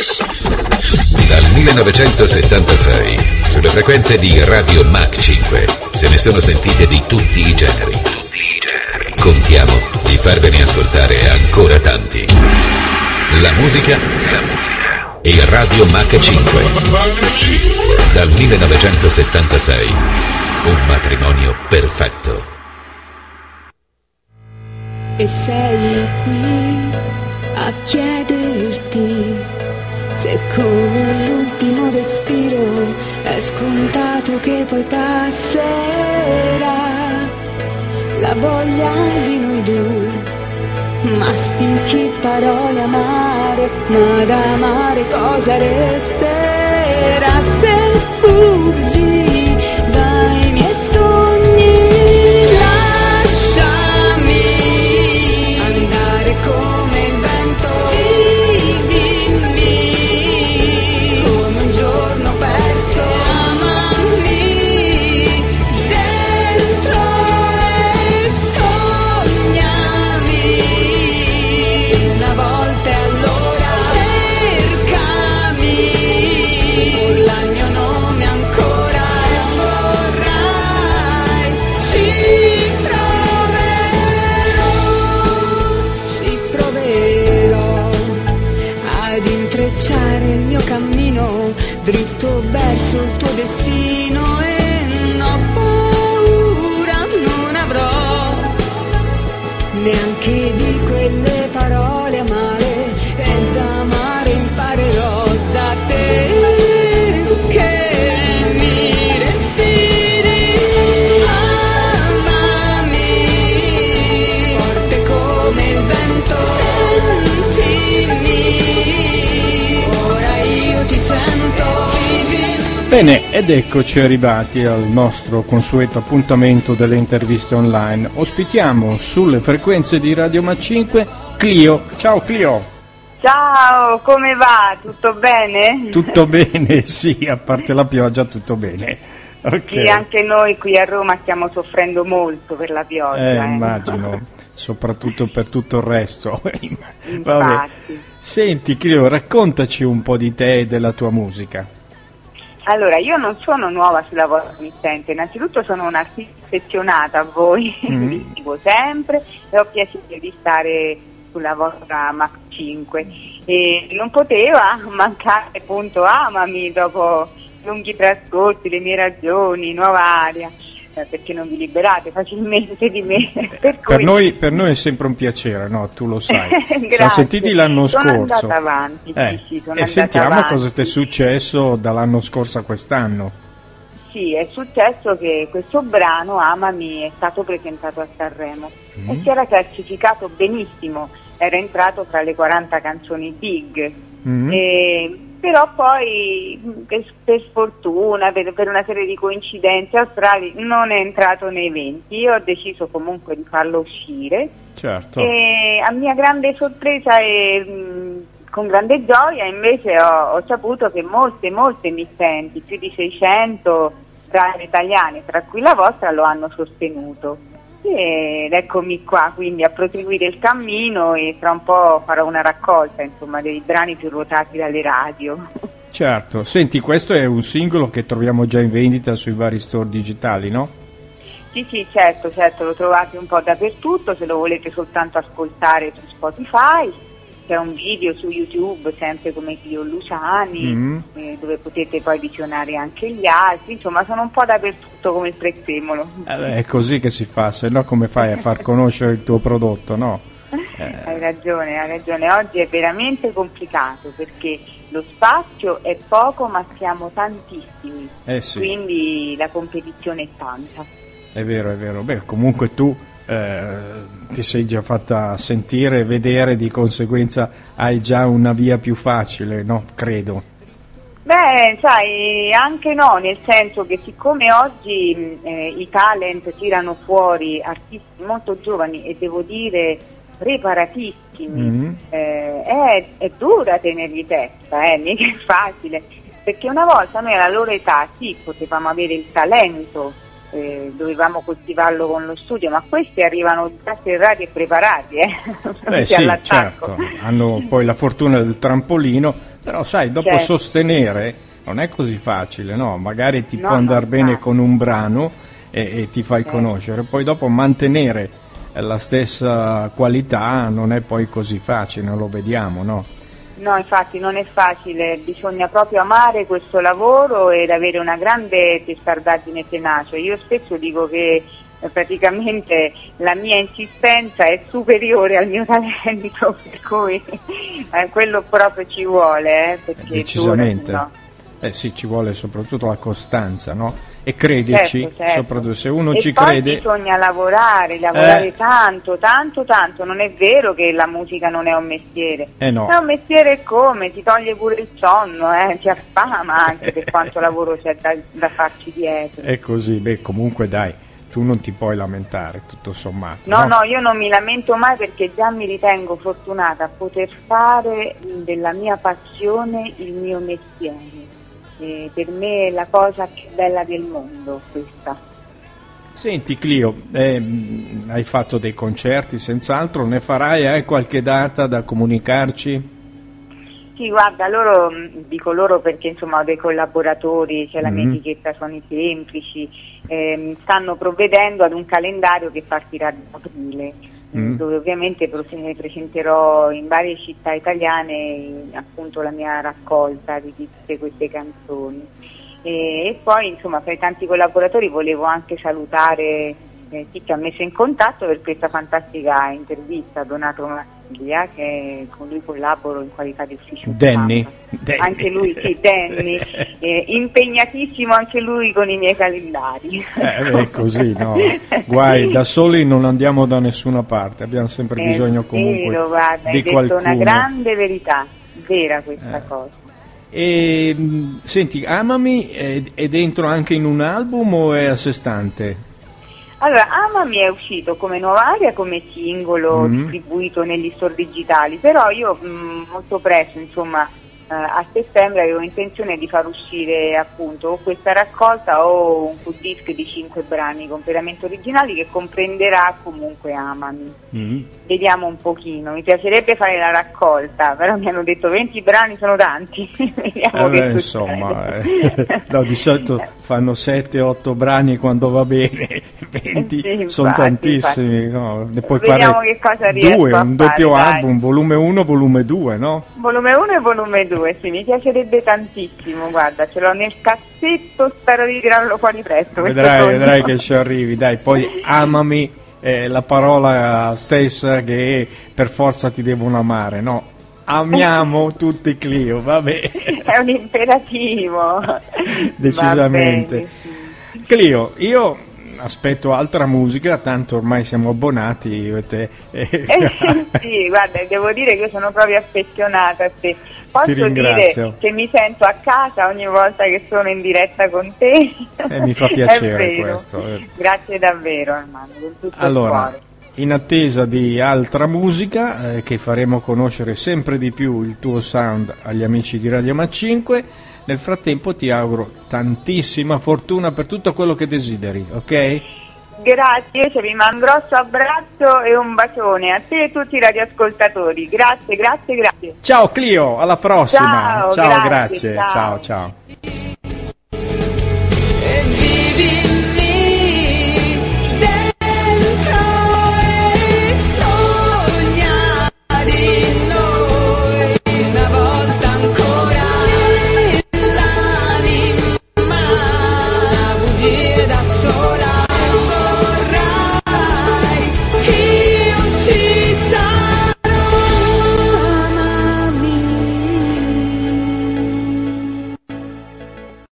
Dal 1976, sulle frequenze di Radio Mach 5, se ne sono sentite di tutti i generi. Contiamo di farvene ascoltare ancora tanti. La musica e Radio Mach 5. Dal 1976, un matrimonio perfetto. E sei qui a chiederti se come all'ultimo respiro è scontato che poi passerà la voglia di noi due, mastichi parole amare, ma da amare cosa resterà se fuggi dai miei sogni? Lasciami andare come il vento, vivimi come un giorno perso, amami dentro e sognami una volta e allora cercami, urla il mio nome ancora e vorrai ci proverò ad intrecciare il mio cammino dritto verso il tuo destino e no paura non avrò neanche di quelle parole amare, e da amare imparerò da te che mi respiri. Amami forte come il vento, sentimi ora io ti sento, vivi. Bene, ed eccoci arrivati al nostro consueto appuntamento delle interviste online. Ospitiamo sulle frequenze di Radio Mach 5 Clio. Ciao Clio. Ciao, come va? Tutto bene? Tutto bene, sì, a parte la pioggia tutto bene. Ok. Sì, anche noi qui a Roma stiamo soffrendo molto per la pioggia. Immagino, soprattutto per tutto il resto. Vabbè. Infatti. Senti Clio, raccontaci un po' di te e della tua musica. Allora, io non sono nuova sulla vostra emittente, innanzitutto sono un'artista affezionata a voi, vi seguo sempre e ho piacere di stare sulla vostra Mach 5 e non poteva mancare appunto Amami dopo lunghi trascorsi, le mie ragioni, nuova aria, perché non vi liberate facilmente di me. Per noi è sempre un piacere, no? Tu lo sai. Siamo sentiti l'anno sono scorso. Andata avanti, sì, sono e andata sentiamo avanti. cosa ti è successo dall'anno scorso a quest'anno. Sì, è successo che questo brano, Amami, è stato presentato a Sanremo e si era classificato benissimo, era entrato tra le 40 canzoni big, però poi per sfortuna, per una serie di coincidenze astrali, non è entrato nei 20. Io ho deciso comunque di farlo uscire, certo. E a mia grande sorpresa e con grande gioia invece ho saputo che molte emittenti, più di 600 tra le italiane, tra cui la vostra, lo hanno sostenuto. Ed eccomi qua quindi a proseguire il cammino e tra un po' farò una raccolta, insomma, dei brani più ruotati dalle radio. Certo, senti, questo è un singolo che troviamo già in vendita sui vari store digitali, no? Sì, certo, lo trovate un po' dappertutto, se lo volete soltanto ascoltare su Spotify. C'è un video su YouTube, sempre come Clio Luciani, dove potete poi visionare anche gli altri, insomma sono un po' dappertutto come il prezzemolo. È così che si fa, se no come fai a far conoscere il tuo prodotto, no? Hai ragione, oggi è veramente complicato perché lo spazio è poco ma siamo tantissimi, sì. Quindi la competizione è tanta. È vero, beh comunque tu ti sei già fatta sentire e vedere, di conseguenza hai già una via più facile, no? Credo. Beh, sai, anche no, nel senso che siccome oggi i talent tirano fuori artisti molto giovani e devo dire preparatissimi, è dura tenergli testa, mica è facile, perché una volta noi alla loro età sì, potevamo avere il talento, dovevamo coltivarlo con lo studio, ma questi arrivano già serrati e preparati, sì, certo, hanno poi la fortuna del trampolino, Però sai, dopo Certo. sostenere non è così facile, no? Magari ti No, può andare no, bene infatti. con un brano e ti fai conoscere, poi dopo mantenere la stessa qualità non è poi così facile, lo vediamo, no? No, infatti non è facile, bisogna proprio amare questo lavoro ed avere una grande testardaggine e tenacia. Io spesso dico che praticamente la mia insistenza è superiore al mio talento, per cui quello proprio ci vuole, perché Decisamente. dura, no. Sì, ci vuole soprattutto la costanza, no? E crederci, Certo. soprattutto se uno E ci poi crede. bisogna lavorare tanto, non è vero che la musica non è un mestiere, No. è un mestiere come, ti toglie pure il sonno, ti affama anche per quanto lavoro c'è da farci dietro. È così, beh, comunque dai, tu non ti puoi lamentare, tutto sommato. No, io non mi lamento mai perché già mi ritengo fortunata a poter fare della mia passione il mio mestiere. Per me è la cosa più bella del mondo questa. Senti Clio, hai fatto dei concerti senz'altro, ne farai? Hai qualche data da comunicarci? Sì, guarda, dico loro perché insomma ho dei collaboratori, c'è la mia etichetta Suoni Semplici, stanno provvedendo ad un calendario che partirà ad aprile, dove ovviamente presenterò in varie città italiane appunto la mia raccolta di tutte queste canzoni. E poi insomma fra i tanti collaboratori volevo anche salutare chi ci ha messo in contatto per questa fantastica intervista, Donato Maglia, che con lui collaboro in qualità di ufficio Danny. Anche lui, sì, Danny, impegnatissimo anche lui con i miei calendari. È così, no? Guai, da soli non andiamo da nessuna parte, abbiamo sempre bisogno comunque vero, guarda, di hai detto qualcuno. una grande verità, vera questa cosa. E senti, Amami è dentro anche in un album o è a sé stante? Allora, Amami è uscito come nuova area, come singolo distribuito negli store digitali, però io molto presto, insomma, a settembre avevo intenzione di far uscire appunto o questa raccolta o un full disc di 5 brani completamente originali che comprenderà comunque Amami. Vediamo un pochino, mi piacerebbe fare la raccolta, però mi hanno detto 20 brani sono tanti. Vediamo che insomma, no, di solito fanno 7-8 brani quando va bene, 20 sì, sono infatti, tantissimi, no? Ne puoi vediamo fare che cosa riesco due, a un doppio fare, album, dai. volume 1, volume 2, no? Volume 1 e volume 2, sì, mi piacerebbe tantissimo, guarda, ce l'ho nel cassetto, spero di tirarlo fuori presto. Vedrai che ci arrivi, dai, poi amami, la parola stessa che per forza ti devono amare, no? Amiamo tutti Clio, vabbè. È un imperativo. Decisamente. Va bene, sì. Clio, io aspetto altra musica, tanto ormai siamo abbonati io e te. Sì, guarda, devo dire che io sono proprio affezionata a te. Posso Ti ringrazio. dire che mi sento a casa ogni volta che sono in diretta con te. Mi fa È piacere vero. questo. Grazie davvero, Armando, con tutto Allora, il cuore. in attesa di altra musica, che faremo conoscere sempre di più il tuo sound agli amici di Radio Mac 5, nel frattempo ti auguro tantissima fortuna per tutto quello che desideri, ok? Grazie, vi mando un grosso abbraccio e un bacione a te e a tutti i radioascoltatori. Grazie. Ciao Clio, alla prossima. Ciao, grazie, grazie. ciao. Ciao.